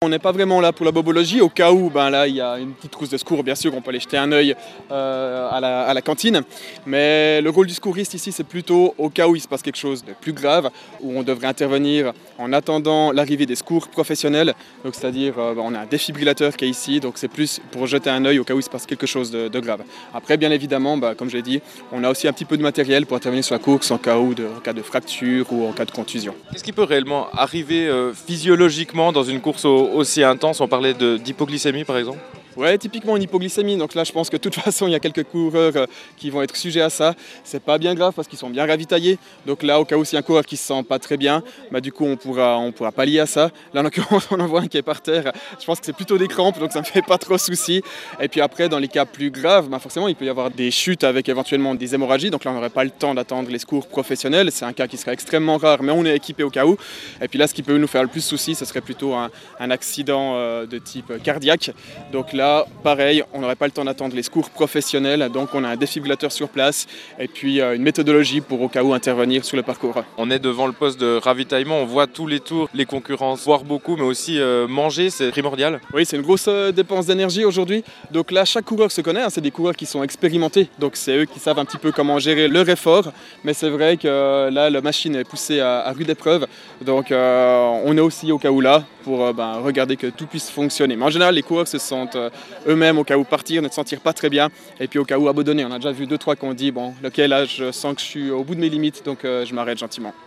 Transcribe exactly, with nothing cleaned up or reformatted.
On n'est pas vraiment là pour la bobologie, au cas où ben là il y a une petite trousse de secours, bien sûr on peut aller jeter un œil euh, à, la, à la cantine, mais le rôle du secouriste ici c'est plutôt au cas où il se passe quelque chose de plus grave, où on devrait intervenir en attendant l'arrivée des secours professionnels, donc c'est-à-dire euh, ben, on a un défibrillateur qui est ici, donc c'est plus pour jeter un œil au cas où il se passe quelque chose de, de grave. Après bien évidemment, ben, comme je l'ai dit, on a aussi un petit peu de matériel pour intervenir sur la course en cas, où de, en cas de fracture ou en cas de contusion. Qu'est-ce qui peut réellement arriver euh, physiologiquement dans une course au, aussi intense? On parlait de- d'hypoglycémie par exemple. Ouais, typiquement une hypoglycémie. Donc là, je pense que de toute façon, il y a quelques coureurs euh, qui vont être sujets à ça. C'est pas bien grave parce qu'ils sont bien ravitaillés. Donc là, au cas où s'il y a un coureur qui se sent pas très bien, bah du coup, on pourra, on pourra pallier à ça. Là, en l'occurrence, on en voit un qui est par terre. Je pense que c'est plutôt des crampes, donc ça me fait pas trop souci. Et puis après, dans les cas plus graves, bah forcément, il peut y avoir des chutes avec éventuellement des hémorragies. Donc là, on n'aurait pas le temps d'attendre les secours professionnels. C'est un cas qui serait extrêmement rare, mais on est équipé au cas où. Et puis là, ce qui peut nous faire le plus souci, ce serait plutôt un, un accident euh, de type cardiaque. Donc là, pareil. On n'aurait pas le temps d'attendre les secours professionnels, donc on a un défibrillateur sur place et puis euh, une méthodologie pour au cas où intervenir sur le parcours. On est devant le poste de ravitaillement, on voit tous les tours, les concurrents boire beaucoup, mais aussi euh, manger, c'est primordial. Oui, c'est une grosse euh, dépense d'énergie aujourd'hui. Donc là, chaque coureur se connaît, hein, c'est des coureurs qui sont expérimentés, donc c'est eux qui savent un petit peu comment gérer leur effort. Mais c'est vrai que euh, là, la machine est poussée à, à rude épreuve, donc euh, on est aussi au cas où là pour euh, ben, regarder que tout puisse fonctionner. Mais en général, les coureurs se sentent euh, eux-mêmes au cas où partir, ne se sentir pas très bien, et puis au cas où abandonner. On a déjà vu deux, trois qui ont dit, bon, ok, là, je sens que je suis au bout de mes limites, donc euh, je m'arrête gentiment.